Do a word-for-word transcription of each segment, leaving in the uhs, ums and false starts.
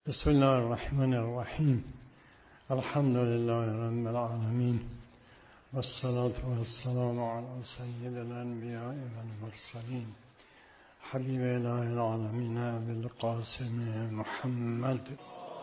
بسم الله الرحمن الرحیم. الحمد لله رب العالمین والصلاة والسلام على سید الانبیاء والمرسلین حبیب اله العالمین ابی القاسم محمد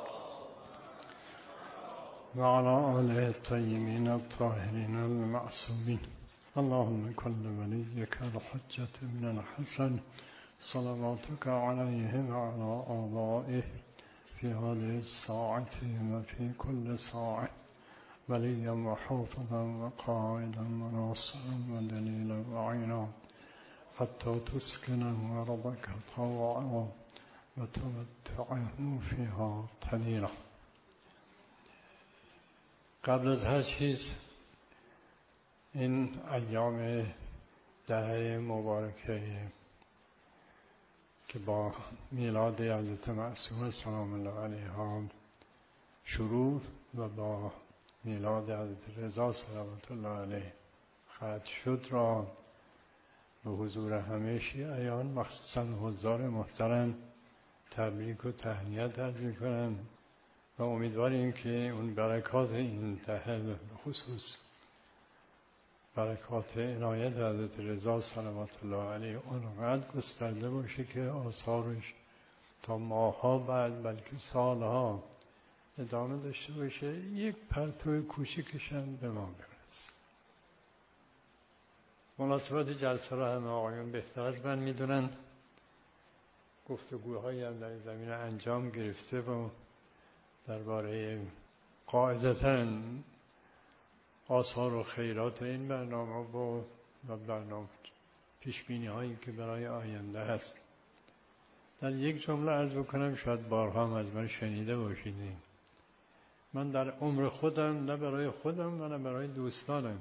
و علی آله الطیبین الطاهرین المعصومین. اللهم کل ولیک الحجة بن الحسن صلواتک علیه و علی آبائه في هذه الساعة وفي كل ساعة وليا وحافظا وقائدا وناصرا ودليلا وعينا حتى تسكنه أرضك طوعا وتمتعه فيها قليلا. قبل از هر چیز این ایام دهه مبارکه که با میلاد حضرت معصومه سلام الله علیها شروع و با میلاد حضرت رضا صلوات الله علیه ختم شد را به حضور همه شیعیان مخصوصا حضار محترم تبریک و تهنیت عرض می‌کنم و امیدواریم که اون برکات این دهه به خصوص برکات عنایت حضرت رضا صلوات الله علیه آنقدر گسترده باشه که آثارش تا ماه‌ها بعد بلکه سالها ادامه داشته باشه، یک پرتو کوچکش هم به ما برسه. مناسبت جلسه را همه آقایان بهتر از من میدونن. گفتگوهایی هم در زمین انجام گرفته و درباره قاعدتاً آثار و خیرات این برنامه و برنامه پیشبینی هایی که برای آینده هست. در یک جمله عرض بکنم، شاید بارها هم از من شنیده باشیدین، من در عمر خودم نه برای خودم و نه برای دوستانم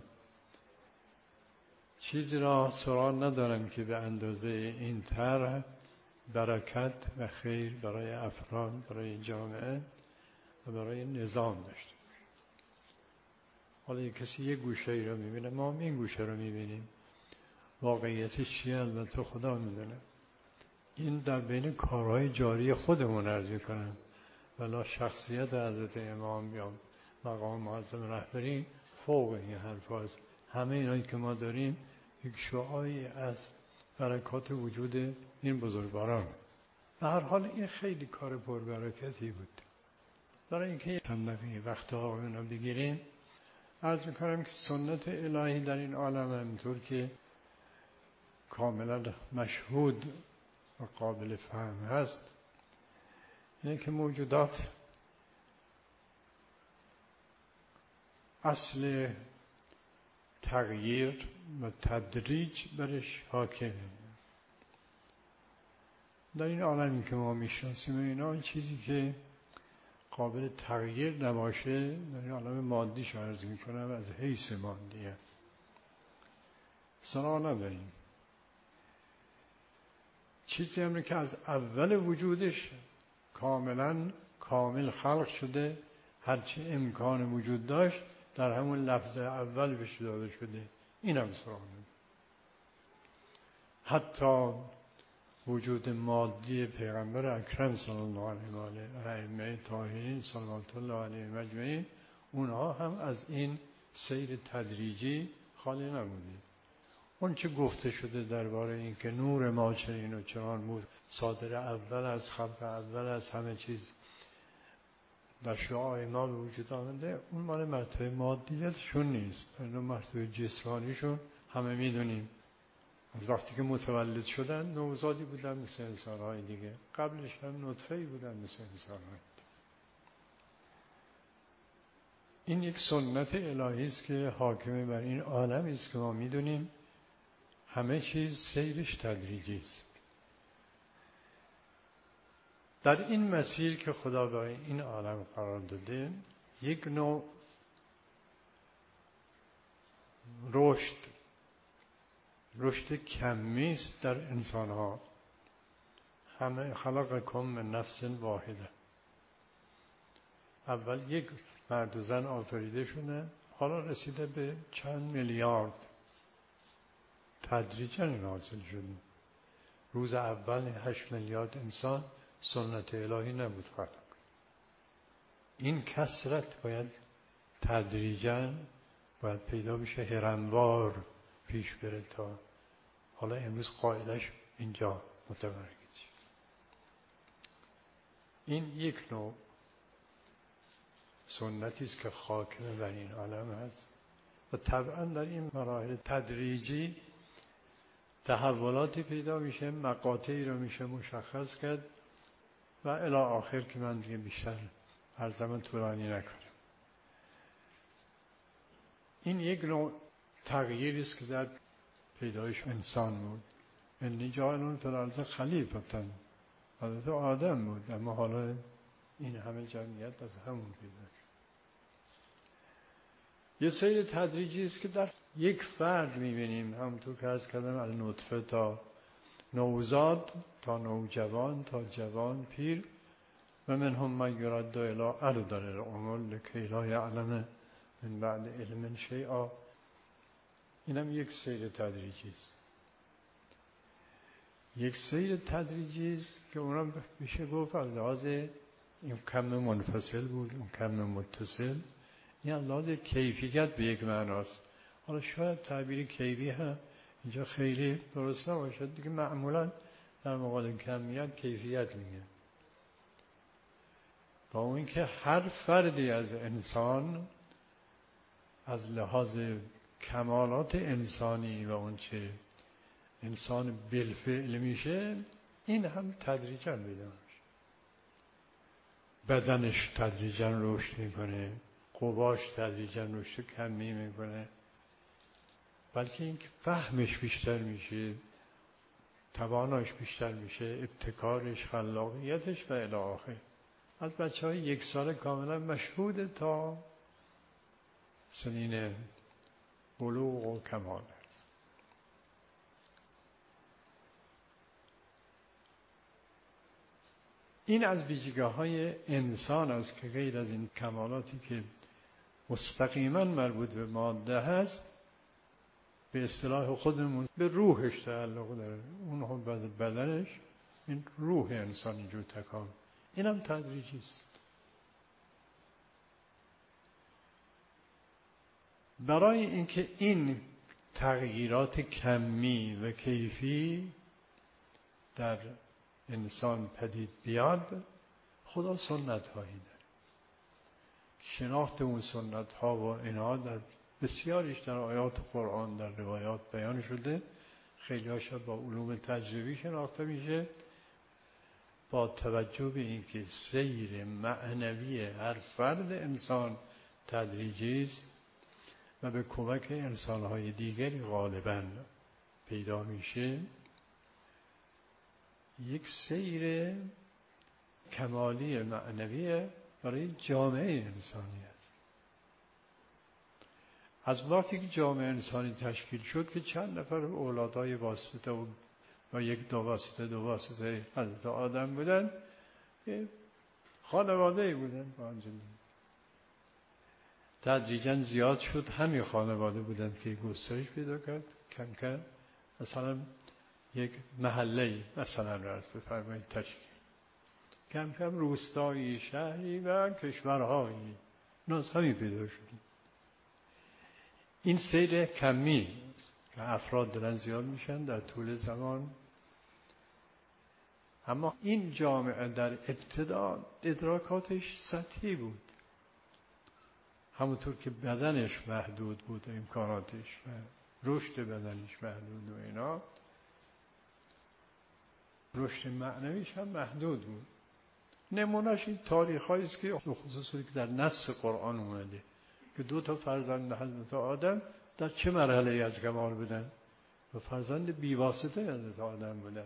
چیزی را سراغ ندارم که به اندازه این طرح برکت و خیر برای افراد، برای جامعه و برای نظام داشته. حالا یک کسی یک گوشه ای رو میبینه، ما هم این گوشه رو میبینیم. واقعیتش چیه البته خدا میدونه. این در بین کارهای جاری خودمون عرض میکنم، ولی شخصیت حضرت امام یا مقام معظم رهبری فوق این حرف هست. همه اینایی که ما داریم یک شعاعی از برکات وجود این بزرگواران. به هر حال این خیلی کار پربرکتی بود. برای اینکه چند دقیقه وقت آقایون رو بگیریم عرض میکنم که سنت الهی در این عالم همینطور که کاملا مشهود و قابل فهم هست اینه که موجودات اصل تغییر و تدریج برش حاکمه. در این عالمی که ما میشناسیم اینا چیزی که قابل تغییر نباشه در این عالم مادیش عرض میکنم، از حیث مادیه سراغ نداریم. چیزی هم که از اول وجودش کاملا کامل خلق شده، هرچی امکان وجود داشت در همون لحظه اول بهش داده شده، این هم سراغ نداریم. حتی وجود مادی پیغمبر اکرم صلی الله علیه و آله و ائمه طاهرین صلوات الله علیهم اجمعین، اونها هم از این سیر تدریجی خالی نبوده. اون چه گفته شده درباره این که نور ما چنین و چنان بود، صادر اول از خلق اول از همه چیز در شعاع ما به وجود آمده، اون مال مرتبه مادیتشون نیست. اون مرتبه جسمانیشون همه میدونیم. از وقتی که متولد شدن نوزادی بودن مثل انسان‌های دیگه، قبلش هم نطفه‌ای بودن مثل انسان‌های دیگه. این یک سنت الهی است که حاکم بر این عالمی است که ما میدونیم همه چیز سیرش تدریجی است. در این مسیر که خدا برای این عالم قرار داده، یک نوع رشد رشد کمی است در انسان ها. همه خلقکم من نفس واحده، اول یک مرد و زن آفریده شده، حالا رسیده به چند میلیارد، تدریجاً این حاصل شده. روز اول هشت میلیارد انسان سنت الهی نبود خلق. این کثرت باید تدریجاً باید پیدا بشه، هرموار پیش بره تا حالا امروز قاعدش اینجا متمرکز شد. این یک نوع سنتی است که حاکم بر این عالم هست و طبعا در این مراحل تدریجی تحولاتی پیدا میشه، مقاطعی رو میشه مشخص کرد و الی آخر که من دیگه بیشتر هر زمان طولانی نکنم. این یک نوع تغییری است که در پیدایش انسان بود. انی جاعل فی الارض خلیفة، حضرت آدم بود، اما حالا این همه جمعیت از همون پیدا شد. یه سیر تدریجی است که در یک فرد میبینیم، همونطور که عرض کردم از نطفه تا نوزاد تا نوجوان تا جوان پیر و منهم من یرد الی ارذل العمر لکی لا یعلم من بعد علم شیئا. اینم یک سیر تدریجی است. یک سیر تدریجی است که اونم میشه گفت از لحاظ این کم منفصل بود، اون کم متصل، این از لحاظ کیفیت به یک معناست. حالا شاید تعبیر کیفی هم اینجا خیلی درست نباشد دیگه، معمولا در مقابل کمیت کیفیت میگه. با اون که هر فردی از انسان از لحاظ کمالات انسانی و اون چه انسان بالفعل میشه، این هم تدریجاً پیدا میشه. بدنش تدریجاً رشد میکنه، قواش تدریجاً رشد کمی میکنه، بلکه اینکه فهمش بیشتر میشه، تواناش بیشتر میشه، ابتکارش، خلاقیتش و الی آخر. از بچه های یک سال کاملا مشهود تا سنین بلوغ و کمال است. این از ویژگی‌های انسان است که غیر از این کمالاتی که مستقیما مربوط به ماده هست، به اصطلاح خودمون به روحش تعلق داره. اون هم بدنش، این روح انسان اینجور تکامل، اینم تدریجی است. برای اینکه این تغییرات کمی و کیفی در انسان پدید بیاد، خدا سنت هایی داره. شناخت اون سنت ها و اینها در بسیاریش در آیات قرآن، در روایات بیان شده. خیلی هاشا با علوم تجربی شناخته میشه، با توجه به اینکه سیر معنوی هر فرد انسان تدریجی است و به کمک انسان‌های دیگری غالباً پیدا میشه. یک سیر کمالی معنوی برای جامعه انسانی است. از وقتی که جامعه انسانی تشکیل شد که چند نفر اولادهای واسطه و و یک دو واسطه دو واسطه حضرت آدم بودن، خانواده‌ای بودن با هم زندگی. تدریجاً زیاد شد، همین خانواده بودن که گسترش پیدا کرد. کم کم مثلا یک محله‌ای مثلا راست بفرمایید تشکیل، کم کم روستایی، شهری و کشورهایی نظامی پیدا شد. این سیر کمی که افراد دارن زیاد میشن در طول زمان. اما این جامعه در ابتدا ادراکاتش سطحی بود، همونطور که بدنش محدود بود، امکاناتش و رشد بدنش محدود و اینا، رشد معنویش هم محدود بود. نمونهش این تاریخ هایی است که خصوصی که در نص قرآن اومده که دو تا فرزند حضرت آدم در چه مرحله از کمال بودن و فرزند بیواسطه حضرت آدم بودن.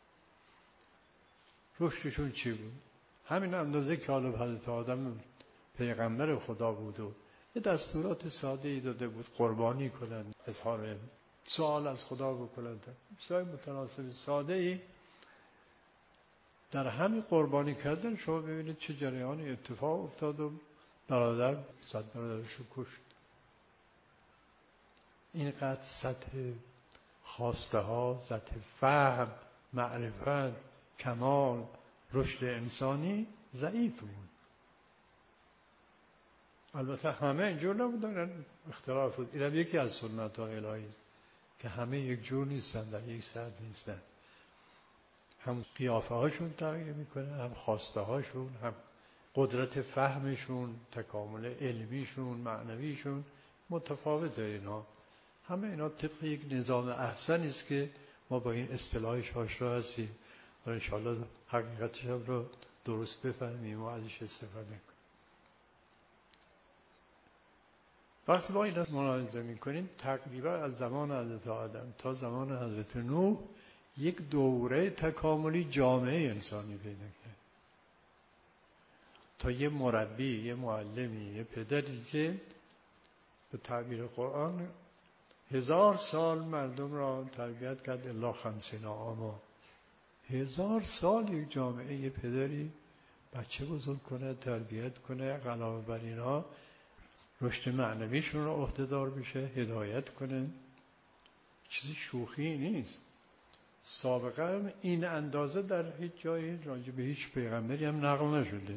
رشدشون چی بود؟ همین اندازه که حالا حضرت آدم پیغمبر خدا بود و یه دستورات ساده‌ای داده بود، قربانی کنند، اظهار سوال از خدا بکنند، چیزای متناسب ساده‌ای. در همین قربانی کردن شما ببینید چه جریانی اتفاق افتاد و برادر صد برادرش رو کشت. اینقدر سطح خواسته ها، سطح فهم، معرفت، کمال، رشد انسانی ضعیف بود. البته همه اینجور نبودن، اختلاف بود. این هم یکی از سنت ها الهی است که همه یک جور نیستن، در یک سطح نیستن. هم قیافه هاشون تغییر میکنه، هم خواسته هاشون، هم قدرت فهمشون، تکامل علمیشون، معنویشون متفاوته. اینا همه اینا طبق یک نظام احسن است که ما با این اصطلاحش آشنا هستیم و انشاءالله حقیقتش رو درست بفهمیم و ازش استفاده کنیم. وقتی ما این رو ملاحظه میکنیم تقریبا از زمان حضرت آدم تا زمان حضرت نوح یک دوره تکاملی جامعه انسانی پیدا کرد، تا یه مربی، یه معلمی، یه پدری که به تعبیر قرآن هزار سال مردم را تربیت کرد، الا خمسین عاما. هزار سال یک جامعه، یه پدری بچه بزرگ کنه، تربیت کنه، علاوه بر اینا رشد معنویشون رو عهده‌دار بشه، هدایت کنه. چیزی شوخی نیست. سابقا این اندازه در هیچ جایی راجع به هیچ پیغمبری هم نقل نشده.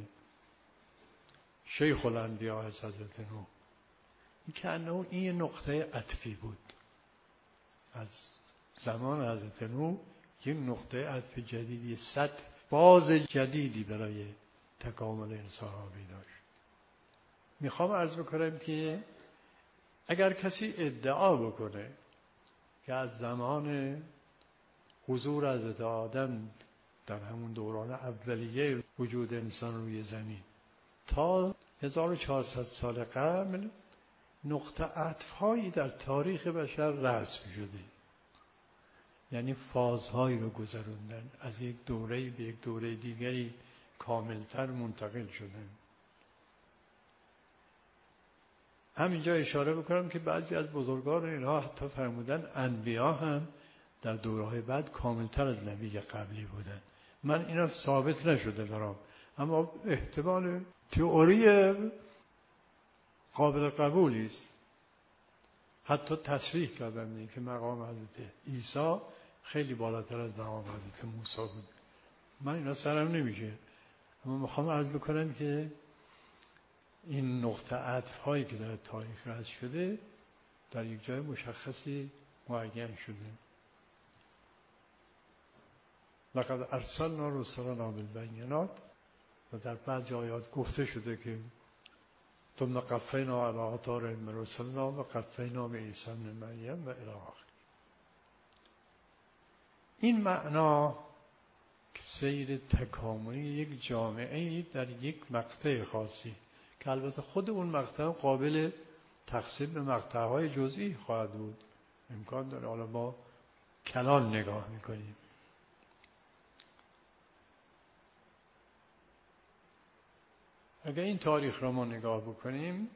شیخ الانبیا از حضرت نوح، این که انه این نقطه عطفی بود. از زمان حضرت نوح یک نقطه عطف جدیدی، سطح باز جدیدی برای تکامل انسان ها داشت. میخوام عرض بکنم که اگر کسی ادعا بکنه که از زمان حضور حضرت آدم در همون دوران اولیه وجود انسان روی زمین تا هزار و چهارصد سال قبل نقطه عطف‌هایی در تاریخ بشر رسم شده، یعنی فازهایی رو گذروندن، از یک دوره به یک دوره دیگری کاملتر منتقل شدن. همینجا اشاره بکنم که بعضی از بزرگان اینها حتی فرمودن انبیا هم در دوره‌های بعد کاملتر از نبی قبلی بودن. من اینا ثابت نشده دارم، اما احتمال تئوری قابل قبولی است. حتی تصریح کردن که مقام حضرت عیسی خیلی بالاتر از مقام حضرت موسی بود. من اینا سرم نمیشه، اما میخوام عرض بکنم که این نقطه عطف هایی که در تاریخ رسم شده در یک جای مشخصی معین شده. لقد ارسلنا رسلنا بالبینات و در بعضی آیات گفته شده که ثم قفینا علی آثارهم من رسلنا و قفینا بعیسی ابن مریم و الی آخر. این معنا که سیر تکاملی یک جامعه در یک مقطع خاصی که البته خود اون مقطع قابل تقسیم به مقطع‌های جزئی خواهد بود، امکان داره حالا ما کلان نگاه میکنیم. اگر این تاریخ را ما نگاه بکنیم،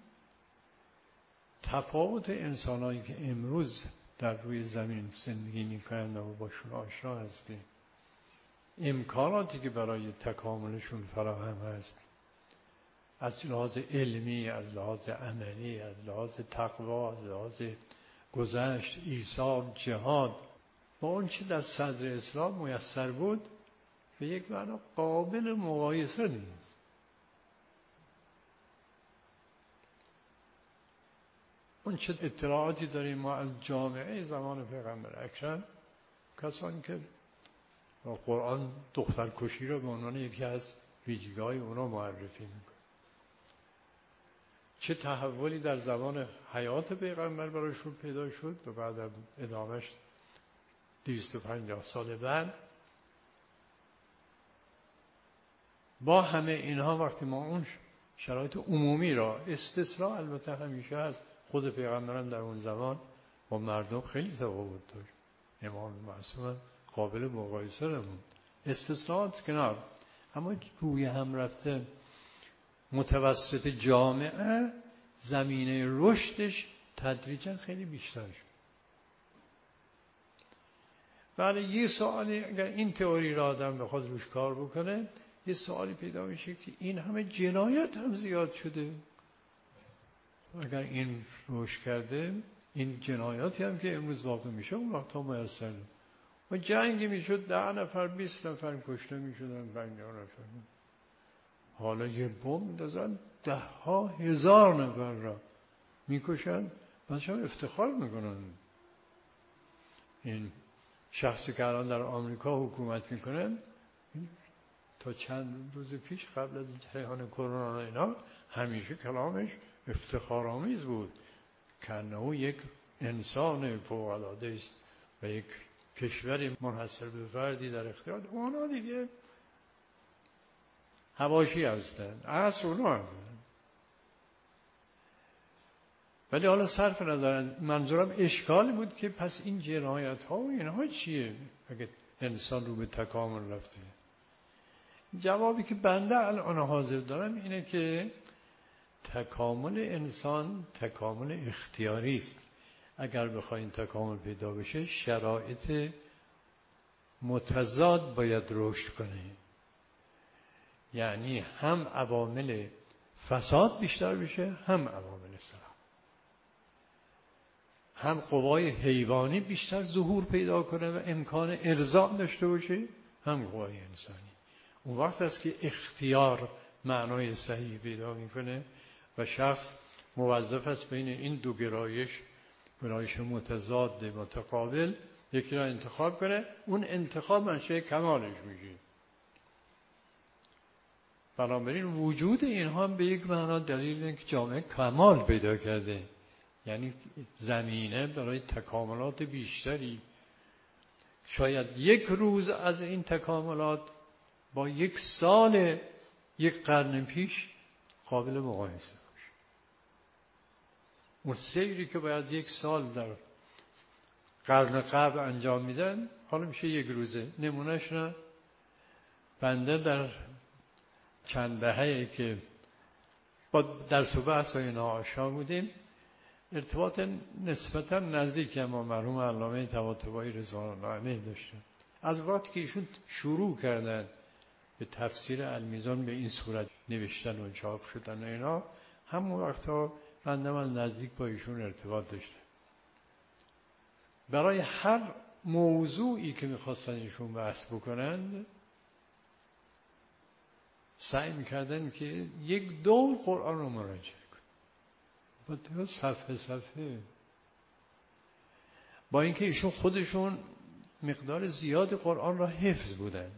تفاوت انسان‌هایی که امروز در روی زمین زندگی می‌کنند و باشون آشنا هستیم، امکاناتی که برای تکاملشون فراهم هست، از لحاظ علمی، از لحاظ عملی، از لحاظ تقوا، از لحاظ گذشت، ایثار، جهاد، با اون چی در صدر اسلام میسر بود به یک معنا قابل مقایسه نیست. اون چه اطلاعاتی داریم ما از جامعه زمان پیغمبر اکرم، کسانی که قرآن دخترکشی را به عنوان یکی از ویژگی‌های اونا معرفی میکنه، چه تحولی در زمان حیات پیغمبر برایشون پیدا شد و بعد ادامهش دویست و پنجاه سال بعد. با همه اینها وقتی ما اون شرایط عمومی را، استثناء البته همیشه هست، خود پیغمبران در اون زمان با مردم خیلی تفاوت داشت، امام معصوم قابل مقایسه نموند، استثناءات کنار، اما روی هم رفته متوسط جامعه زمینه رشدش تدریجا خیلی بیشتر شد. ولی یه سوالی اگر این تئوری را آدم بخواد روش کار بکنه، یه سوالی پیدا میشه که این همه جنایت هم زیاد شده. اگر این روش کرده، این جنایاتی هم که امروز واقع میشه اون وقت ها میسر و جنگی میشد ده نفر بیست نفر کشته میشدن، پنجاه نفر. حالا یه بمب می‌دازن ده ها هزار نفر را میکشن، بعدش افتخار میکنن. این شخصی که الان در آمریکا حکومت میکنن تا چند روز پیش قبل از جریان کرونا و اینا همیشه کلامش افتخارآمیز بود که انه یک انسان فوق‌العاده است و یک کشوری منحصر به فردی در اختیار اونا دیگه حواشی هستن، اصل اونا هستن. ولی حالا صرف ندارن. منظورم اشکالی بود که پس این جنایت ها و اینها چیه اگه انسان رو به تکامل رفته؟ جوابی که بنده الان حاضر دارم اینه که تکامل انسان تکامل اختیاری است. اگر بخواین تکامل پیدا بشه شرایط متضاد باید رشد کنه، یعنی هم عوامل فساد بیشتر بشه هم عوامل صلاح، هم قوای حیوانی بیشتر ظهور پیدا کنه و امکان ارضاء داشته باشه هم قوای انسانی. اون وقت است که اختیار معنای صحیح پیدا میکنه و شخص موظف است بین این دو گرایش، گرایش متضاد متقابل، یکی را انتخاب کنه. اون انتخاب منشأ کمالش میشه. بنابراین وجود اینها هم به یک معنا دلیل اینه که جامعه کمال پیدا کرده، یعنی زمینه برای تکاملات بیشتری. شاید یک روز از این تکاملات با یک سال یک قرن پیش قابل مقایسه باشه. اون سیری که باید یک سال در قرن قبل انجام میدن حالا میشه یک روزه. نمونهش نه بنده در چند دهه‌ای که با درس و بحث و اینا آشنا بودیم ارتباط نسبتا نزدیکی ما مرحوم علامه طباطبایی رضوان الله علیه داشتیم. از وقتی که ایشون شروع کردن به تفسیر المیزان به این صورت نوشتن و چاپ شدن و اینا، همون وقتا بنده من نزدیک با ایشون ارتباط داشتم. برای هر موضوعی که میخواستن ایشون بحث بکنند سعی میکردن که یک دور قرآن رو مراجعه کنن، با صفحه صفحه. با اینکه ایشون خودشون مقدار زیاد قرآن را حفظ بودن،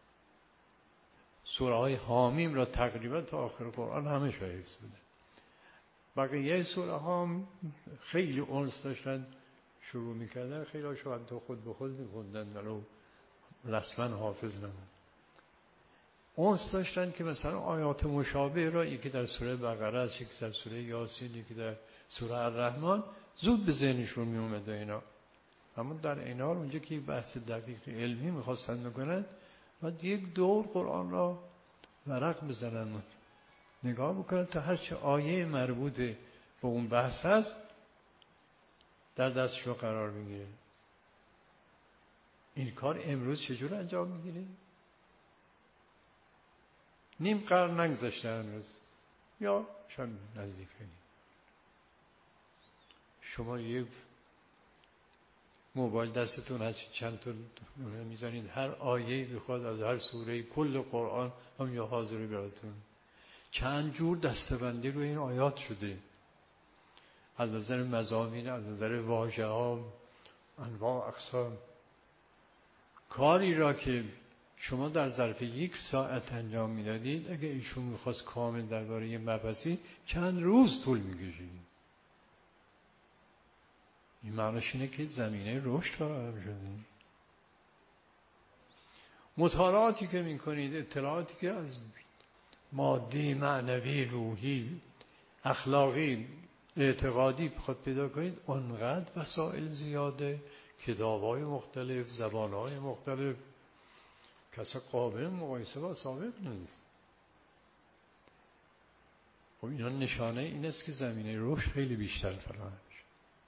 سوره های حامیم را تقریبا تا آخر قرآن همش را حفظ بودن. بقیه سوره ها خیلی انس داشتن شروع میکردن، خیلی ها شاید تا خود به خود میخوندن ولو رسما حافظ نبود. انس داشتن که مثلا آیات مشابه را، یکی در سوره بقره است، یکی در سوره یاسین، یکی در سوره الرحمن، زود به ذهنشون می اومد اینا. اما در این حال اونجا که بحث دقیق علمی میخواستن بکنن بعد یک دور قرآن را ورق بزنن، نگاه بکنن تا هر چه آیه مربوط به اون بحث هست در دستشون قرار میگیره. این کار امروز چجور انجام میگیره؟ نیم قرن نگذشته هنوز، یا شاید نزدیک نیم. شما یک موبایل دستتون هست، چند تا میزنید، هر آیه بخواد از هر سوره کل قرآن هم یا حاضر براتون. چند جور دستبندی روی این آیات شده، از نظر مضامین، از نظر واژه ها، انواع اقسام. کاری را که شما در ظرف یک ساعت انجام میدادید اگه ایشون میخواست کامل درباره یه مبحثی چند روز طول میکشید. این معنیش اینه که زمینه رشد فراهم شده. مطالعاتی که میکنید، اطلاعاتی که از مادی، معنوی، روحی، اخلاقی، اعتقادی بخواد پیدا کنید، اونقدر وسایل زیاده، کتاب‌های مختلف، زبان‌های مختلف، کسی قابل مقایسه با سابق نیست. خب اینا نشانه این است که زمینه رشد خیلی بیشتر فراهم شد.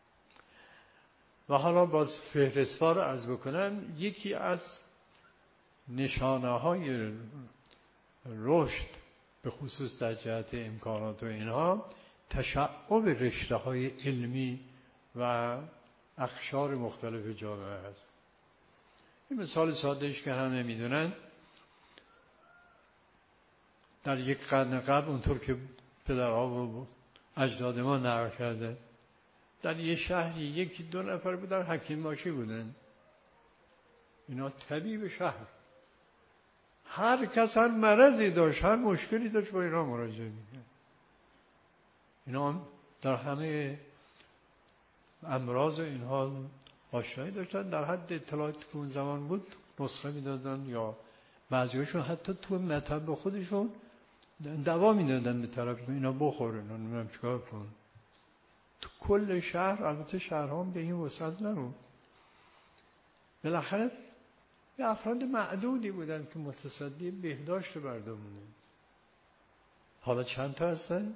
و حالا باز فهرست‌ها رو عرض بکنم. یکی از نشانه‌های رشد به خصوص در جهت امکانات و اینها تشعب رشته‌های علمی و اقشار مختلف جامعه است. این مثال سادهش که همه میدونن، در یک قرن قبل اونطور که پدرها و اجداد ما نقل کرده در یه شهری یکی دو نفر بودن حکیم باشی بودن، اینا طبیب شهر، هر کس هر مرضی داشت هر مشکلی داشت با اینا مراجعه میکرد. اینا در همه امراض اینها آشنایی داشتن، در حد اطلاعاتی که اون زمان بود نسخه میدادن یا بعضیاشون حتی تو مطب خودشون دوا میدادن به طرف اینا بخوره، اینا نمیدونم چیکار کن. تو کل شهر، البته شهرها به این وسعت نبود، بالاخره یه افراد معدودی بودن که متصدی بهداشت مردم بودن. حالا چند تا هستن؟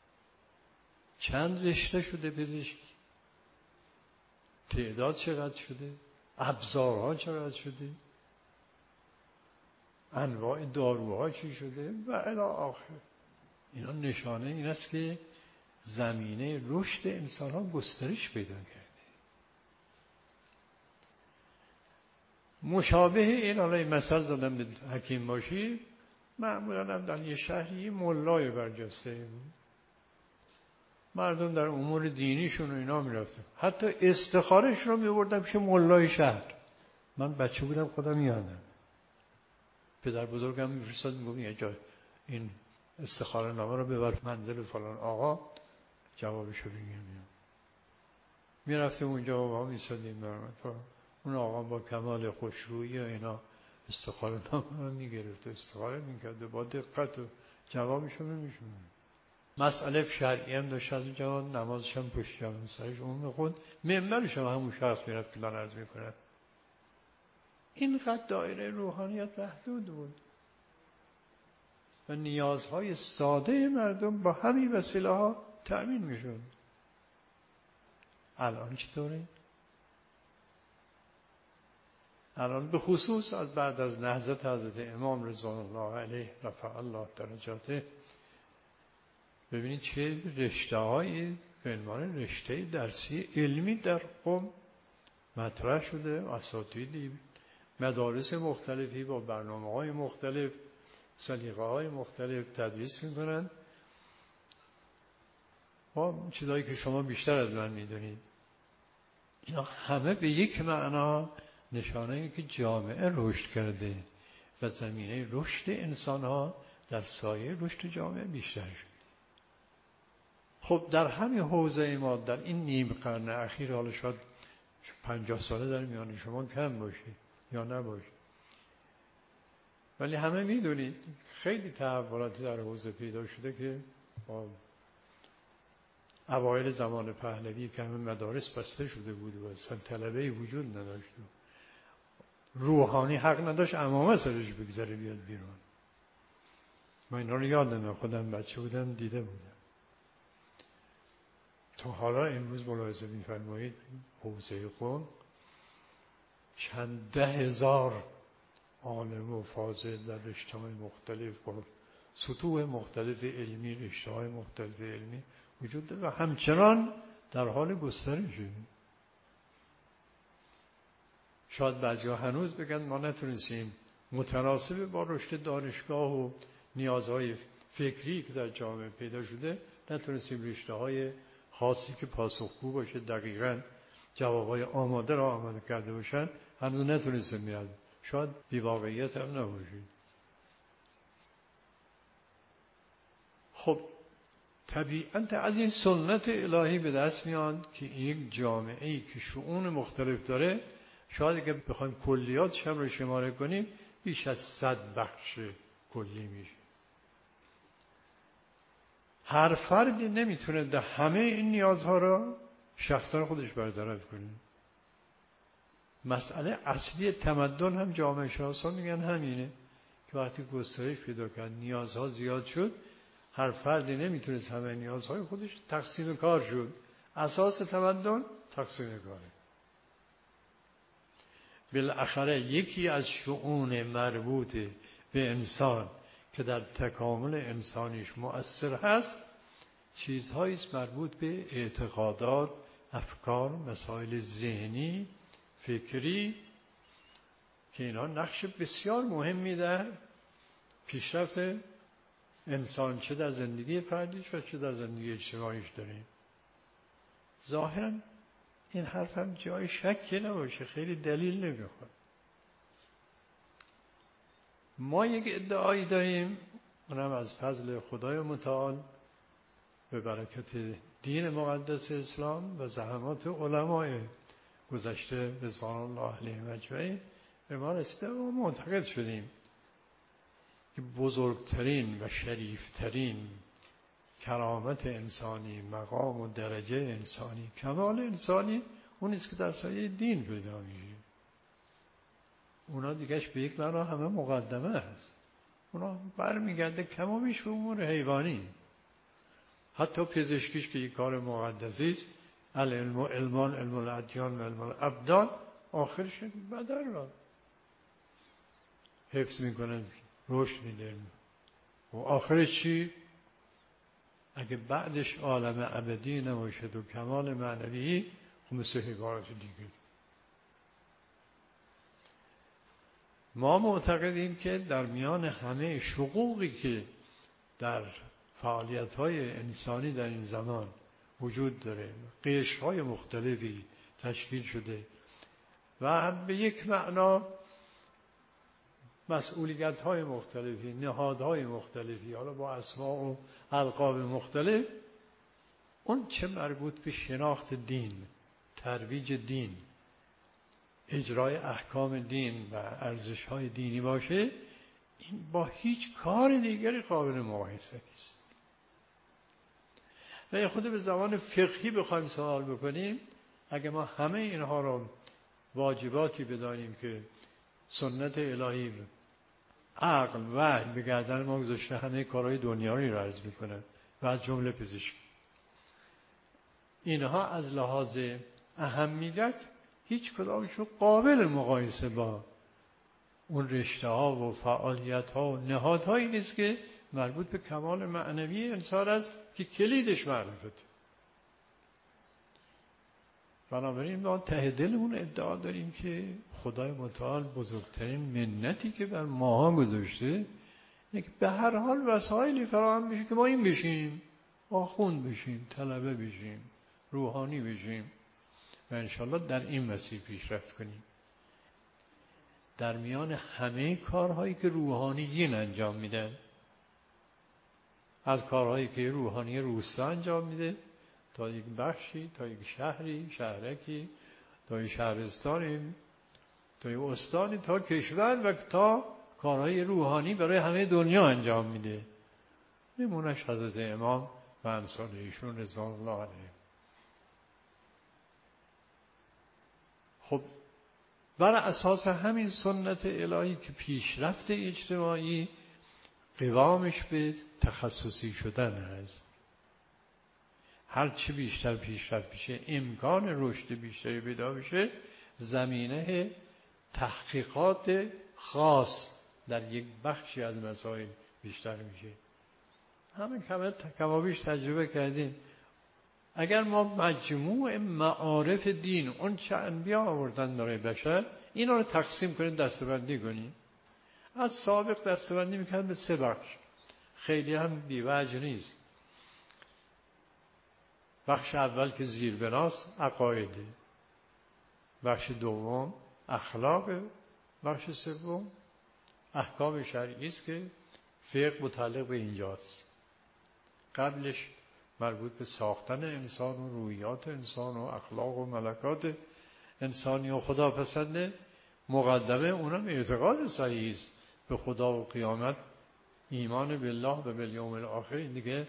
چند رشته شده پزشکی؟ تعداد چقدر شده؟ ابزارها چقدر شده؟ انواع داروها چی شده؟ و الی آخر. اینا نشانه این است که زمینه رشد انسان ها گسترش پیدا کرده. مشابه این، حالا این مثل زدم به حکیم باشی، معمولا هم در یه شهری ملای برجسته بود، مردم در امور دینیشون و اینا می رفتن، حتی استخارش رو می بردن پیش ملای شهر. من بچه بودم خودم یادم پدر بزرگم می فرستاد می گفت یه جا این استخاره نامه رو ببر منزل فلان آقا جوابشو بگیم. می رفتیم اونجا و ما می سادیم تا اون آقا با کمال خوشرویی و اینا استخاره نامه رو می گرفت، استخاره می کرد با دقت و جوابشو می شد. مسئله شرعی هم داشت از جوان، نمازش هم پشت جوان سرش اون خود منبرش هم همون شخص می رفت که دان عرض می کند. اینقدر دایره روحانیت محدود بود و نیازهای ساده مردم با همین وسیله ها تأمین می شد. الان چطوره؟ الان به خصوص از بعد از نهضت حضرت امام رضوان الله علیه رفع الله درجاته، ببینید چه رشته هایی به عنوان رشته درسی علمی در قم مطرح شده، اساتیدی مدارس مختلفی با برنامه های مختلف، سلیقه های مختلف تدریس میکنند با چیزایی که شما بیشتر از من میدونید. اینا همه به یک معنا نشانه اینه که جامعه رشد کرده و زمینه رشد انسان ها در سایه رشد جامعه بیشتر شده. خب در همین حوزه ما در این نیم قرن اخیر، حالا شاید پنجاه ساله در میان شما کم باشه یا نباشه، ولی همه میدونید خیلی تحولاتی در حوزه پیدا شده که با اوایل زمان پهلوی که همه مدارس بسته شده بود و اصلا طلبه‌ای وجود نداشت، روحانی حق نداشت عمامه سرش بگذاره بیاد بیرون. من اینا رو یادمه، خودم بچه بودم دیده بودم. تا حالا امروز ملاحظه می‌فرمایید حوزه قم چند ده هزار عالم و فاضل در رشته‌های مختلف با سطوح مختلف علمی، رشته‌های مختلف علمی وجود داره و همچنان در حال گسترشه. شاید بعضی‌ها هنوز بگن ما نتونستیم متناسب با رشد دانشگاه و نیازهای فکری که در جامعه پیدا شده نتونستیم رشته‌های خاصی که پاسخگو باشه، دقیقاً جوابهای آماده را آماده کرده باشن، هنوز نتونستیم میاد. شاید بی‌واقعیت هم نباشه. خب طبیعت از این سنت الهی به دست میاد که یک جامعه‌ای که شؤون مختلف داره، شاید اگه بخوایم کلیاتش هم رو شماره کنیم بیش از صد بخش کلی میشه. هر فردی نمیتونه در همه این نیازها را شخصا خودش برطرف کنه. مسئله اصلی تمدن هم جامعه شناسان میگن همینه که وقتی گسترش پیدا کرد، نیازها زیاد شد، هر فردی نمیتونه همه نیازهای خودش، تقسیم کار شد. اساس تمدن تقسیم کاره. بالاخره یکی از شؤون مربوط به انسان که در تکامل انسانیش مؤثر هست چیزهایی است مربوط به اعتقادات، افکار، مسائل ذهنی، فکری که اینا نقش بسیار مهمی در پیشرفت انسان چه در زندگی فردیش و چه در زندگی اجتماعیش داریم. ظاهراً این حرف هم جای شکی نباشه، خیلی دلیل نمیخواد. ما یک ادعایی داریم، اونم از فضل خدای متعال به برکت دین مقدس اسلام و زحمات علمای گذشته رضوان الله علیهم اجمعین به ما رسیده و معتقد شدیم که بزرگترین و شریفترین کرامت انسانی، مقام و درجه انسانی، کمال انسانی اون است که در سایه دین پیدا میشه. اونا دیگهش به یک معنا همه مقدمه است. اونا برمیگرده کمابیش به امور حیوانی. حتی پزشکیش که یک کار مقدسی است، العلم و علمان، علم الادیان و علم الابدان، آخرش بدن را حفظ میکنه، رشد میده. و آخرش چی؟ اگه بعدش عالم ابدی نباشد و کمال معنوی، خب مثل حیوانات دیگه. ما معتقدیم که در میان همه شقوقی که در فعالیت‌های انسانی در این زمان وجود داره، قشرهای مختلفی تشکیل شده و به یک معنا مسئولیت‌های مختلفی، نهادهای مختلفی، حالا با اسماء و القاب مختلف، اون چه مربوط به شناخت دین، ترویج دین، اجرای احکام دین و ارزش‌های دینی باشه، این با هیچ کار دیگری قابل مقایسه نیست. و خود به زمان فقهی بخوایم سوال بکنیم، اگه ما همه اینها رو واجباتی بدانیم که سنت الهی، عقل، وحی به گردن ما گذاشته، همه کارهای دنیایی رو عرض میکنن و از جمله پزشکی، اینها از لحاظ اهمیت هیچ کدامشون قابل مقایسه با اون رشته ها و فعالیت ها و نهادهایی نیست که مربوط به کمال معنوی انسان است که کلیدش معرفت. بنابراین ما ته دلمون ادعا داریم که خدای متعال بزرگترین منتی که بر ماها گذاشته اینه که به هر حال وسایلی فراهم بشه که ما این بشیم، آخوند بشیم، طلبه بشیم، روحانی بشیم و انشالله در این مسیر پیشرفت کنیم. در میان همه کارهایی که روحانیین انجام میدن، از کارهایی که روحانی روستا انجام میده تا یک بخشی، تا یک شهری، شهرکی، تا یک شهرستانی، تا یک استانی، تا کشور و تا کارهای روحانی برای همه دنیا انجام میده. نمونش حضرت امام و امثال ایشون رضوان الله علیهم. خب بر اساس همین سنت الهی که پیشرفت اجتماعی قوامش به تخصصی شدن هست، هر چی بیشتر پیشرفت بشه، امکان رشد بیشتری پیدا بشه، زمینه تحقیقات خاص در یک بخشی از مسائل بیشتر میشه. همین کمه کمابیش تجربه کردیم. اگر ما مجموع معارف دین، اون چه انبیا آوردن برای بشر، اینا رو تقسیم کنیم، دسته‌بندی کنیم، از سابق دسته‌بندی میکنن به سه بخش، خیلی هم بی‌وجه نیست. بخش اول که زیربناست عقایده، بخش دوم اخلاق، بخش سوم احکام شرعی است که فقه متعلق به اینجاست. قبلش مربوط به ساختن انسان و رویات انسان و اخلاق و ملکات انسانی و خداپسنده. مقدمه اونم اعتقاد صحیح است به خدا و قیامت، ایمان بالله و بالیوم الاخر. این دیگه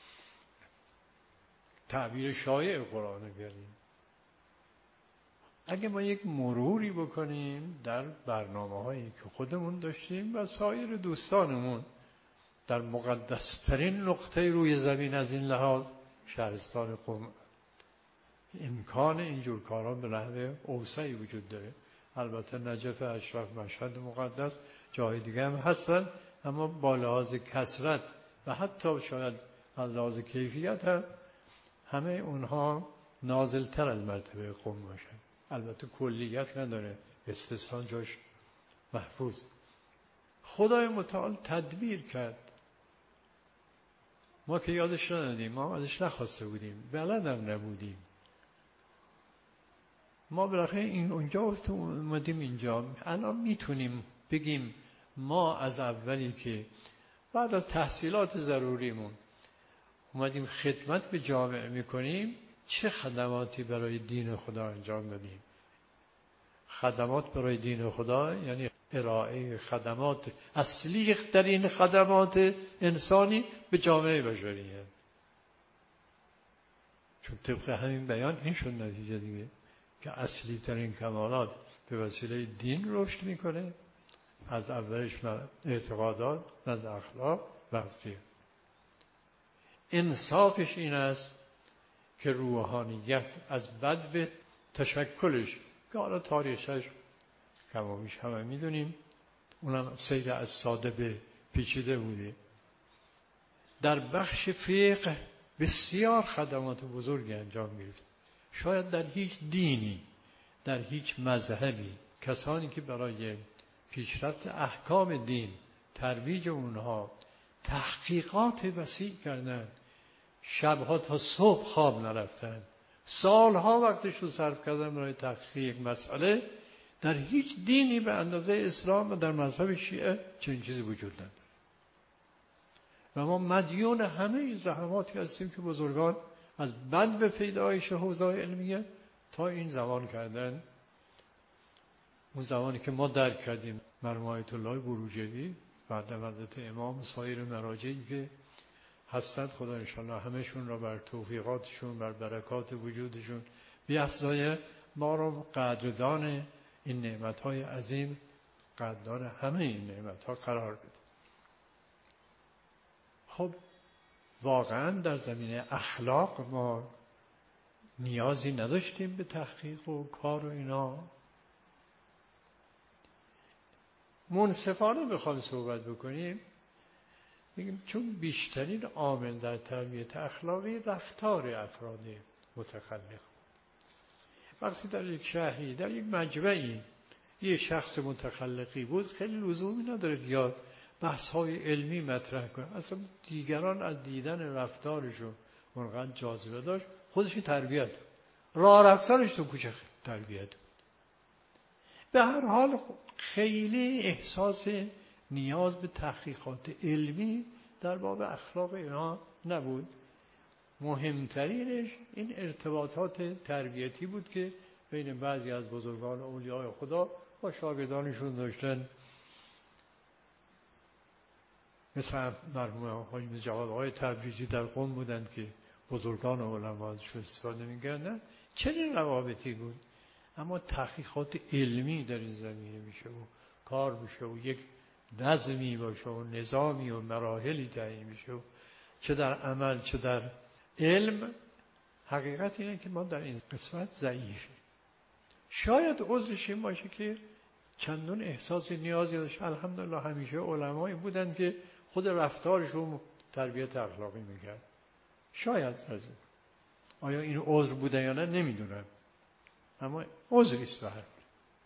تعبیر شایع قرآن کریم. اگه ما یک مروری بکنیم در برنامه هایی که خودمون داشتیم و سایر دوستانمون در مقدسترین نقطه روی زمین از این لحاظ، شهرستان قم، امکان اینجور کاران به نحو اوسعی وجود داره. البته نجف، اشرف، مشهد مقدس، جای دیگه هم هستن، اما با لحاظ کثرت و حتی شاید از لحاظ کیفیت هم همه اونها نازلتر از مرتبه قم باشن. البته کلیت نداره، استثنا جاش محفوظ. خدای متعال تدبیر کرد ما که یادش ندادیم، ما ازش نخواسته بودیم، بلدم نبودیم. ما بالاخره این اونجا اومدیم اینجا. الان میتونیم بگیم ما از اولی که بعد از تحصیلات ضروریمون اومدیم خدمت به جامعه میکنیم، چه خدماتی برای دین خدا انجام دادیم. خدمات برای دین خدا یعنی ارائه خدمات اصلی ترین خدمات انسانی به جامعه بشریه. چون طبق همین بیان این شد نتیجه دیگه که اصلی ترین کمالات به وسیله دین رشد میکنه، از اولش اعتقادات، از اخلاق و از فقه. انصافش این است که روحانیت از بد تشکلش که حالا تاریخش کمابیش همه میدونیم، اونم سیر از ساده به پیچیده بوده. در بخش فقه بسیار خدمات بزرگی انجام گرفت. شاید در هیچ دینی، در هیچ مذهبی کسانی که برای پیشرفت احکام دین، ترویج اونها تحقیقات وسیع کردن، شبها تا صبح خواب نرفتن، سالها وقتش رو صرف کردن برای تحقیق مسئله، در هیچ دینی به اندازه اسلام و در مذهب شیعه چنین چیزی وجود نداره. و ما مدیون همه زحماتی هستیم که بزرگان از بد به پیدایش حوزه‌های علمیه تا این زمان کردن. اون زمانی که ما درک کردیم مرحوم آیت الله بروجردی بعد حضرت امام، سایر مراجعی که هستند، خدا انشاءالله همشون را بر توفیقاتشون، بر برکات وجودشون بیفزایه، ما را قدردان این نعمت‌های عظیم، قدردان همه این نعمت‌ها قرار بده. خب واقعا در زمینه اخلاق ما نیازی نداشتیم به تحقیق و کار و اینا. منصفانه بخوام صحبت بکنیم میگیم چون بیشترین عامل در تربیت اخلاقی رفتار افراد متخلق. وقتی در یک شهری، در یک مجمعی یه شخص متخلقی بود، خیلی لزومی نداره بیاد بحث‌های علمی مطرح کنه. اصلا دیگران از دیدن رفتارشو اونقدر جاذبه داشت، خودش تربیت، راه رفتارش تو کوچه تربیت. به هر حال خیلی احساس نیاز به تحقیقات علمی در باب اخلاق اینا نبود. مهمترینش این ارتباطات تربیتی بود که بین بعضی از بزرگان اولیاء خدا با شاگردانشون داشتن. مثل مرحوم حاجی جواد آقای تبریزی در قم بودند که بزرگان علما ازشون استفاده می‌کردن. چنین روابطی بود. اما تحقیقات علمی در این زمینه میشه و کار میشه و یک نظمی باشه و نظامی و مراحلی تعیین میشه و چه در عمل چه در علم. حقیقت اینه که ما در این قسمت ضعیفیم. شاید عذرش این باشه که چندون احساس نیازی داشت. الحمدلله همیشه علمایی بودن که خود رفتارشون تربیت اخلاقی میکرد. شاید از این. آیا این عذر بوده یا نه نمیدونم، اما عذریست به هر حال.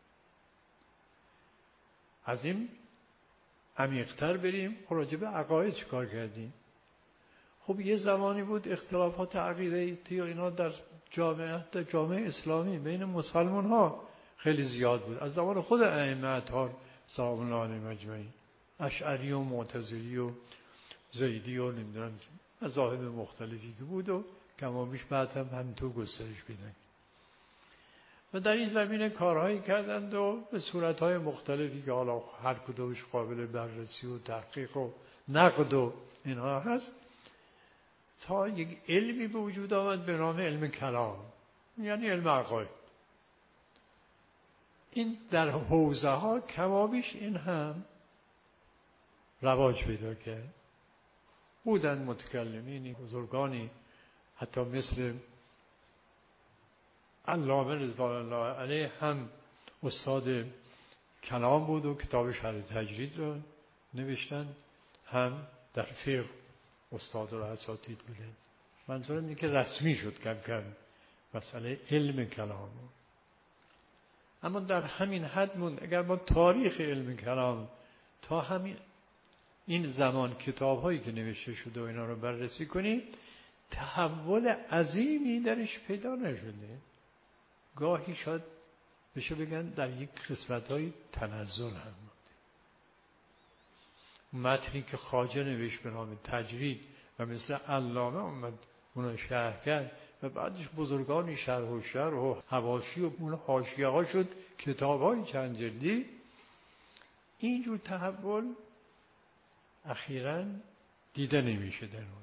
از این عمیق‌تر بریم، راجع به عقاید چیکار کردیم. خب یه زمانی بود اختلافات عقیده‌ای اینا در جامعه در جامعه اسلامی بین مسلمان ها خیلی زیاد بود. از زمان خود ائمه اطهار سلام الله علیهم اجمعین، اشعری و معتزلی و زیدی و نمیدونم مذاهب مختلفی که بود و کمابیش بعد هم همینطور گسترش پیدا کرد. و در این زمینه کارهایی کردند و به صورتهای مختلفی که حالا هر کدومش قابل بررسی و تحقیق و نقد و اینها هست، تا یک علمی به وجود آمد به نام علم کلام، یعنی علم عقاید. این در حوزه ها کمابیش این هم رواج پیدا کرد. بودن متکلمینی بزرگانی حتی مثل علامه رضوان الله علیه هم استاد کلام بود و کتاب شرح تجرید رو نوشتن، هم در فقه استاد و اساتید بودن. منظورم اینه که رسمی شد کم کم مسئله علم کلام. اما در همین حد موند. اگر ما تاریخ علم کلام تا همین این زمان کتاب هایی که نوشته شده و اینا رو بررسی کنید، تحول عظیمی درش پیدا نشده. گاهی شاید بشه بگن در یک قسمت های تنزل هم بوده. متنی که خواجه نوشت به نام تجرید و مثل علامه اومد اونو شرح کرد و بعدش بزرگانی شرح و شرح و حواشی و اون حاشیه ها شد کتاب های چند جلدی. اینجور تحول اخیراً دیده نمیشه در روزا.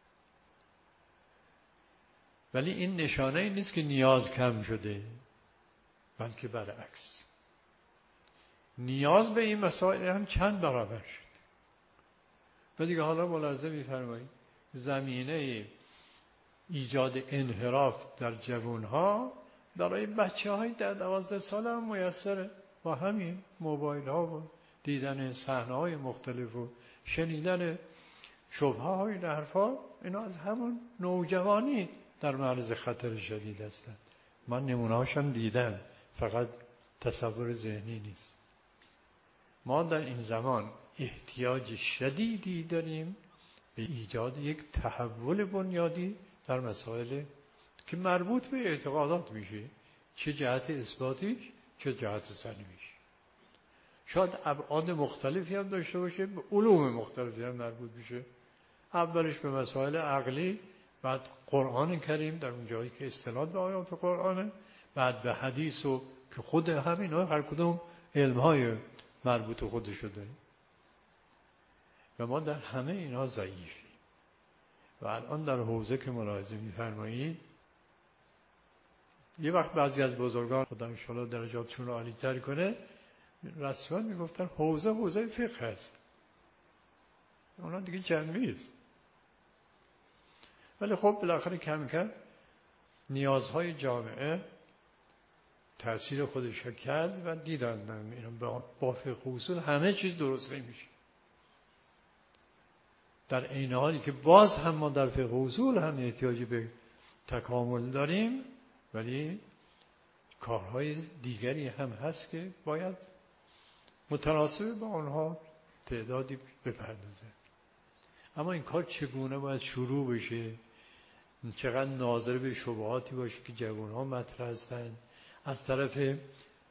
ولی این نشانه ای نیست که نیاز کم شده، بلکه برعکس نیاز به این مسائل هم چند برابر شد. و دیگه حالا ملاحظه می‌فرمایید زمینه ایجاد انحراف در جوانها برای بچه‌های در دوازده ساله هم میسره، با همین موبایل ها و دیدن صحنه‌های مختلف و شنیدن شبهه‌های حرفا، اینا از همون نوجوانی در معرض خطر شدید هستند. من نمونه‌هاشم دیدم، فقط تصور ذهنی نیست. ما در این زمان احتیاج شدیدی داریم به ایجاد یک تحول بنیادی در مسائل که مربوط به اعتقادات میشه، چه جهت اثباتیش چه جهت سلبیش. شاید ابعاد مختلفی هم داشته باشه، به علوم مختلفی هم مربوط بشه. اولش به مسائل عقلی، بعد قرآن کریم در اون جایی که استناد به آیات قرآنه، بعد به حدیث و که خود همین ها هر کدوم علمهای مربوط خودشو داریم و ما در همه اینا ضعیفیم. و الان در حوزه که ملاحظه می‌فرمایید، یه وقت بعضی از بزرگان خدا انشاءالله درجاتشون رو عالی تر کنه رسما میگفتن حوزه حوزه فقه هست، اونا دیگه جنبی است. ولی خب بالاخره کم کم نیازهای جامعه تأثیر خودش کرد و دیدن اینا با فقه اصول همه چیز درست نمیشه. در عین حالی که باز هم ما در فقه اصول هم احتیاجی به تکامل داریم، ولی کارهای دیگری هم هست که باید متناسب با آنها تعدادی بپردازه. اما این کار چگونه باید شروع بشه، چقدر ناظر به شبهاتی باشه که جوانها مطرح هستند از طرف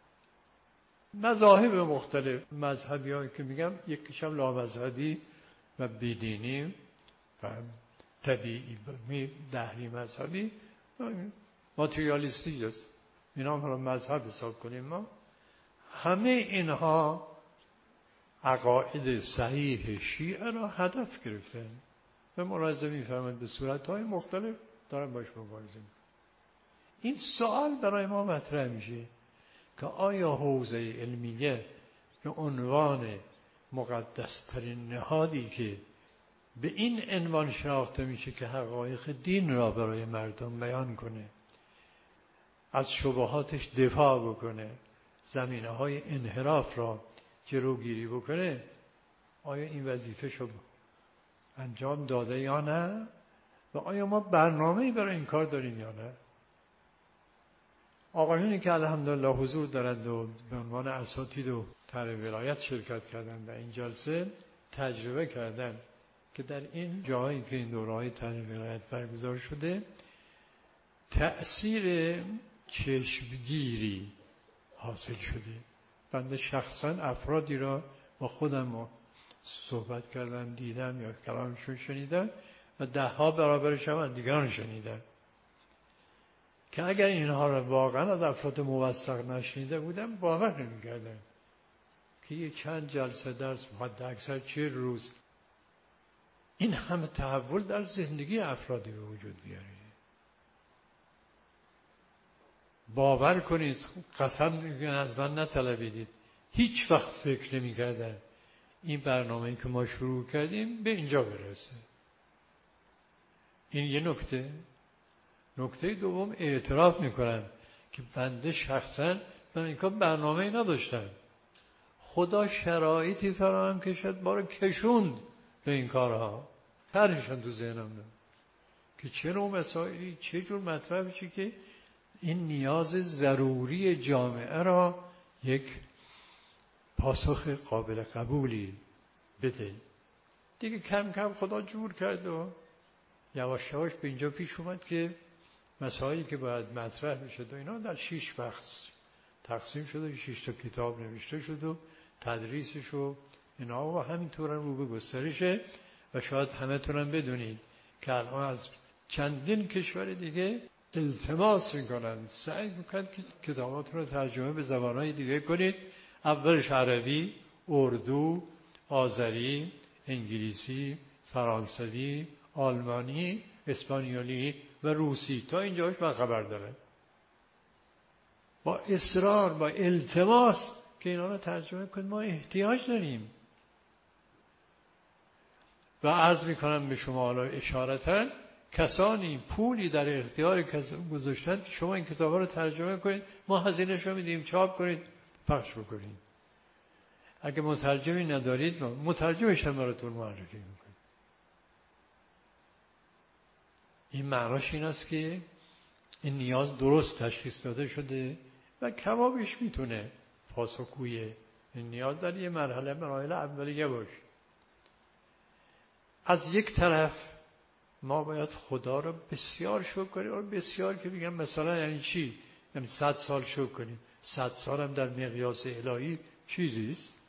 مذاهب مختلف، مذهبی هایی که میگم یکیش هم لامذهبی و بیدینی و طبیعی دهری مذهبی ماتریالیستی است، اینا هم مذهب حساب کنیم. ما همه اینها عقاید صحیح شیعه را هدف گرفتن و ملاحظه می‌فرمایید به صورت‌های مختلف دارن باش مبارزه می‌کنن. این سوال برای ما مطرح میشه که آیا حوزه علمیه به عنوان مقدس‌ترین نهادی که به این عنوان شناخته میشه که حقایق دین را برای مردم بیان کنه، از شبهاتش دفاع بکنه، زمینه‌های انحراف را جلوگیری بکنه، آیا این وظیفه شو انجام داده یا نه؟ و آیا ما برنامه‌ای برای این کار داریم یا نه؟ آقایونی که الحمدلله حضور دارند و به عنوان اساتید و طرح ولایت شرکت کردند در این جلسه، تجربه کردند که در این جاهایی که این دوره‌های طرح ولایت برگزار شده تأثیر چشمگیری حاصل شده. بنده شخصا افرادی را با خودم صحبت کردم، دیدم یا کلامشون شنیدم و ده ها برابرش هم دیگران شنیدم که اگر اینها را واقعا از افراد موثق نشنیده بودم باور نمی‌کردم که یه چند جلسه درس حد اکثر چه روز این همه تحول در زندگی افرادی به وجود بیاره. باور کنید، قسم از من نطلبیدید، هیچ وقت فکر نمی کردم این برنامه‌ای که ما شروع کردیم به اینجا برسه. این یه نکته. نکته دوم، اعتراف میکنم که بنده شخصا من این کار برنامه‌ای نداشتم، خدا شرایطی فراهم کشد ما رو کشوند به این کارها، طرحشون تو ذهنم نه که چه نوع مسائلی چه جور مطرح بشه که این نیاز ضروری جامعه را یک پاسخ قابل قبولی بده. دیگه کم کم خدا جور کرد و یواش یواش به اینجا پیش اومد که مسائلی که باید مطرح میشد و اینا در شش بخش تقسیم شد و شش تا کتاب نوشته شد و تدریسش و اینا و همینطور رو به گسترشه. و شاید همه تونم بدونید که الان از چندین کشور دیگه التماس میکنن، سعی میکنن که کتاباتون رو ترجمه به زبانهای دیگه کنید. اولش عربی، اردو، آذری، انگلیسی، فرانسوی، آلمانی، اسپانیولی و روسی. تا اینجاش من خبر دارم. با اصرار، با التماس که اینا رو ترجمه کنید، ما احتیاج داریم. و عرض میکنم به شما حالا اشارتا کسانی پولی در اختیار گذاشتن که شما این کتابا رو ترجمه کنید، ما هزینه‌شو میدیم، چاپ کنید، پخش بکنید. اگه مترجمی ندارید ما مترجمش هم براتون معرفی میکنیم. این معناش این است که این نیاز درست تشخیص داده شده و کمابش میتونه پاسخگوی این نیاز در یه مرحله مراحل اولیه باشه. از یک طرف ما باید خدا رو بسیار شکر کنیم. و بسیار که بگم مثلا یعنی چی؟ یعنی صد سال شکر کنیم. صد سال هم در مقیاس الهی چیزیست.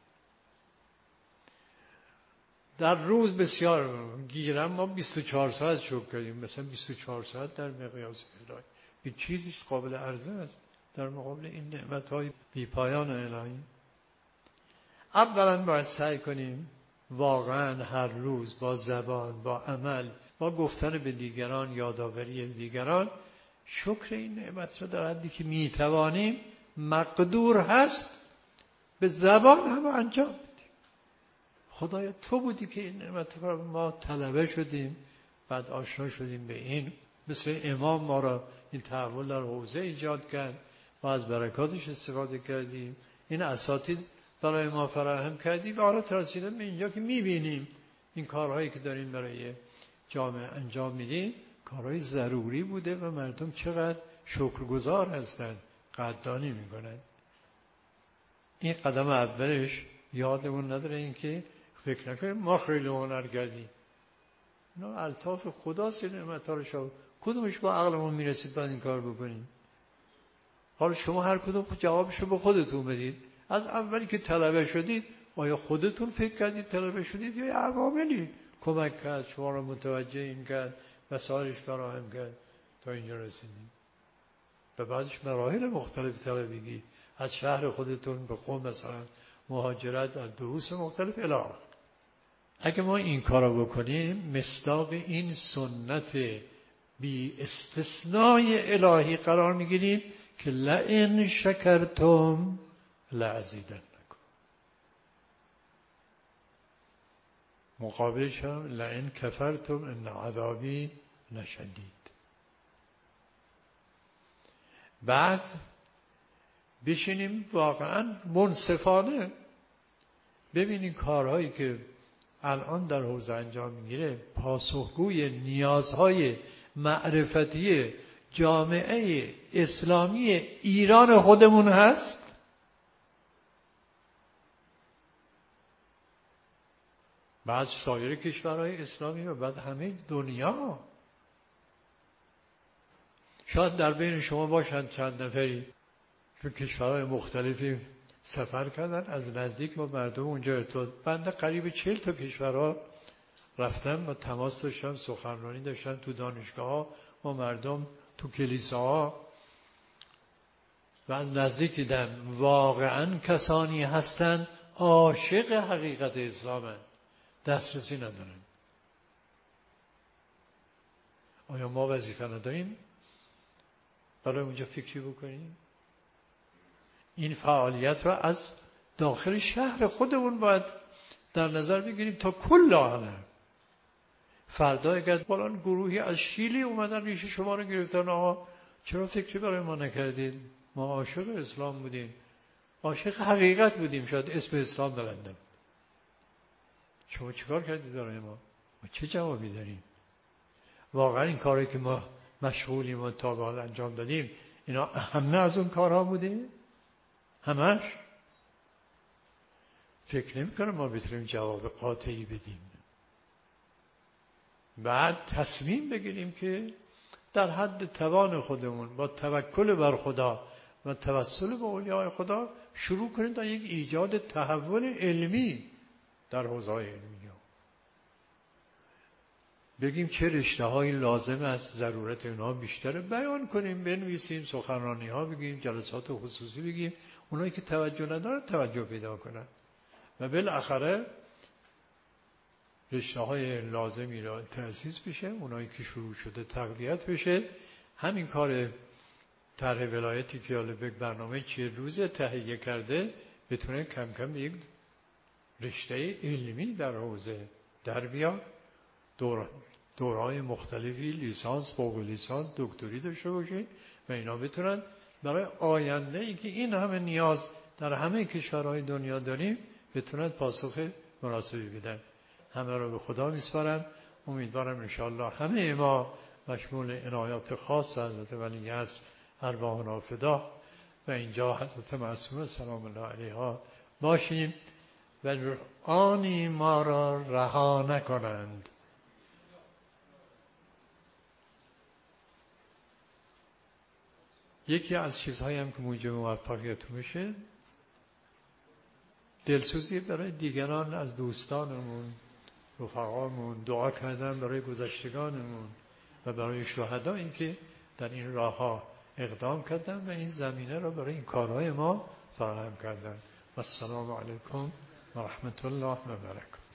در روز بسیار گیرم ما بیست و چهار ساعت شکر کنیم. مثلا بیست و چهار ساعت در مقیاس الهی این چیزیست قابل عرضه است در مقابل این نعمت‌های بی پایان الهی. اولا باید سعی کنیم واقعا هر روز با زبان، با عمل، با گفتن به دیگران، یادآوری دیگران شکر این نعمت را در حدی که میتوانیم مقدور هست به زبان هم انجام بدیم. خدایا تو بودی که این نعمت را ما طلبه شدیم، بعد آشنا شدیم به این. مثل امام ما را این تحول در حوزه ایجاد کرد، ما از برکاتش استفاده کردیم، این اساتید برای ما فراهم کردیم و حالا رسیدیم به اینجا که میبینیم این کارهایی که داریم برای جامعه انجام میدیم کارهای ضروری بوده و مردم چقدر شکرگزار هستند، قدردانی میکنند. این قدم اولش یادمون نداره این که فکر نکنیم ما خیلی هنر کردیم. اینا الطاف خداست. نعمت‌ها رو شما کدومش با عقلمون میرسید بعد این کار بکنیم؟ حالا شما هر کدوم جوابشو به خودتون بدید. از اولی که طلبه شدید آیا خودتون فکر کردید طلبه شدید یا عواملی کمک کرد شما رو متوجه این کرد وسایلش فراهم کرد تا اینجا رسیدید؟ و بعدش مراحل مختلف طلبگی از شهر خودتون به قم مثلا مهاجرت، از دروس مختلف الی آخر. اگه ما این کارو بکنیم مصداق این سنت بی استثنای الهی قرار میگیریم که لئن شکرتم لازیدنکم. مقابلش هم لئن کفرتم ان عذابی لشدید. بعد بشینیم واقعا منصفانه ببینیم کارهایی که الان در حوزه انجام میگیره پاسخگوی نیازهای معرفتی جامعه اسلامی ایران خودمون هست. بعد سایر کشورهای اسلامی و بعد همه دنیا. شاید در بین شما باشند چند نفری که کشورهای مختلفی سفر کردن، از نزدیک با مردم اونجا ارتباط. بنده قریب چهل تا کشورها رفتم و تماس داشتم، سخنرانی داشتم تو دانشگاه‌ها با مردم، تو کلیساها و از نزدیک دیدم واقعا کسانی هستند عاشق حقیقت اسلامند، دسترسی ندارن. آیا ما وظیفه نداریم برای اونجا فکری بکنیم؟ این فعالیت را از داخل شهر خودمون باید در نظر بگیریم تا کل عالم. فردا اگر فلان گروهی از شیلی اومدن ریش شما رو گرفتن، آقا چرا فکری برای ما نکردید؟ ما عاشق اسلام بودیم، عاشق حقیقت بودیم، شاید اسم اسلام بلندم. شما چیکار کردید برای ما؟ ما چه جوابی داریم؟ واقعا این کاری که ما مشغولیم و تا به حال انجام دادیم اینا همه از اون کارها بوده؟ همش؟ فکر نمی کنم ما بتونیم جواب قاطعی بدیم. بعد تصمیم بگیریم که در حد توان خودمون با توکل بر خدا و توسل به اولیاء خدا شروع کنیم در یک ایجاد تحول علمی در حوزه‌های علمی. بگیم چه رشته‌هایی لازم است، ضرورت اونها بیشتره، بیان کنیم، بنویسیم، سخنرانی‌ها بگیم، جلسات خصوصی بگیم، اونایی که توجه ندارن توجه پیدا کنن و بالاخره رشته‌های لازمی را تأسیس بشه، اونایی که شروع شده تقویت بشه. همین کار طرح ولایتی که حالا برنامه چه روزه تهیه کرده بتونه کم کم یک رشته علمی در حوزه در بیاد، دور دورهای مختلفی لیسانس، فوق لیسانس، دکتری داشته باشه و اینا بتونن برای آینده ای که این همه نیاز در همه کشورهای دنیا داریم بتونن پاسخ مناسبی بدن. همه رو به خدا میسپارم. امیدوارم انشاءالله همه ما مشمول عنایات خاص حضرت ولی است ارواحنا فدا و اینجا حضرت معصومه سلام الله علیها باشیم و آنی ما را رها نکنند. یکی از چیزهایی هم که موجب موفقیت میشه دلسوزی برای دیگران از دوستانمون، رفقامون، دعا کردن برای گذشتگانمون و برای شهدایی که در این راهها اقدام کردن و این زمینه را برای این کارهای ما فراهم کردن. و السلام علیکم و رحمت الله و برکاته.